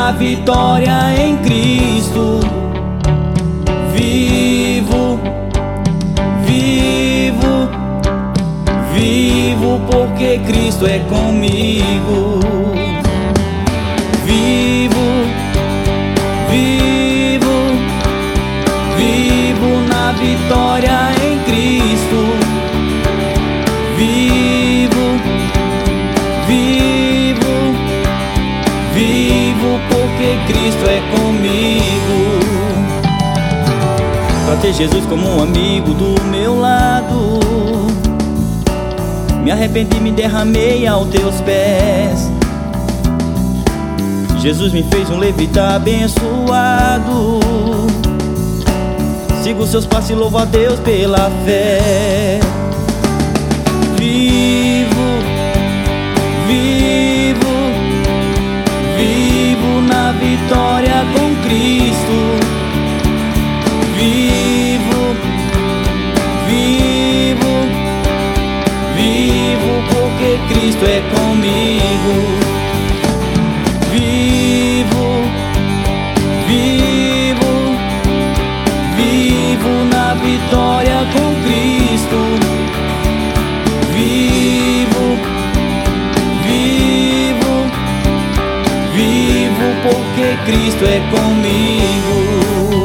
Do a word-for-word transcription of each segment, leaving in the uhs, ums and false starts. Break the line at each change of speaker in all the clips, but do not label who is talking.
na vitória em Cristo. Vivo, vivo, vivo porque Cristo é comigo. Vivo, vivo, vivo na vitória em Cristo. Vivo, vivo, vivo porque Cristo é comigo. Pra ter Jesus como um amigo do meu lado, me arrependi, me derramei aos teus pés. Jesus me fez um levita abençoado. Sigo seus passos e louvo a Deus pela fé. Vivo, vivo, vivo na vitória com Cristo. Vivo, vivo, vivo porque Cristo é comigo. Vivo, vivo, vivo na vitória com Cristo. Vivo, vivo, vivo porque Cristo é comigo.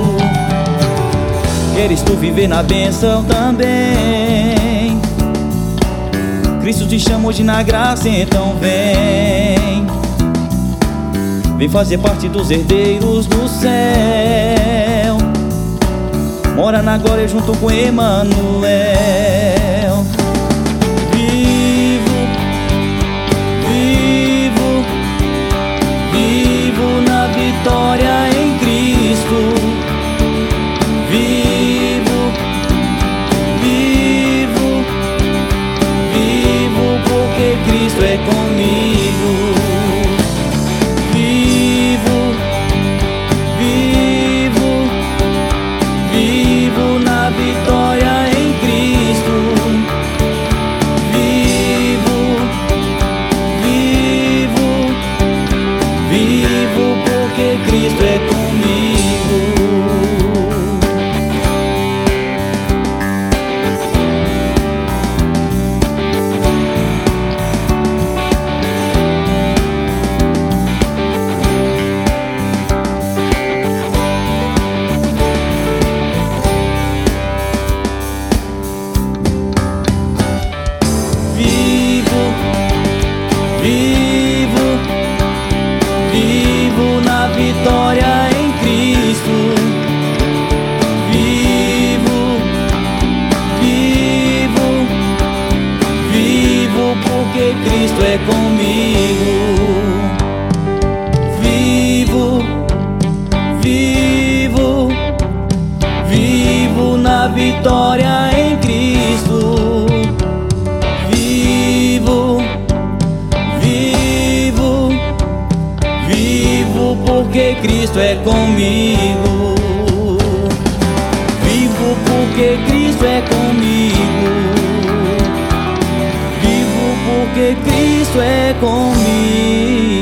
Queres tu viver na bênção também? Cristo te chama hoje na graça, então vem. Vem fazer parte dos herdeiros do céu. Mora na glória junto com Emanuel. Vivo, vivo, vivo na vitória em Cristo. Vivo, vivo, vivo porque Cristo é comigo. Vivo, vivo, vivo na vitória em Cristo. Vivo, vivo, vivo porque Cristo é comigo. Vivo, vivo na vitória em Cristo. Vivo, vivo, vivo porque Cristo é comigo. Vivo, vivo, vivo na vitória em Cristo. Vivo, vivo porque Cristo é comigo. Vivo porque Cristo é comigo. Vivo porque Cristo é comigo.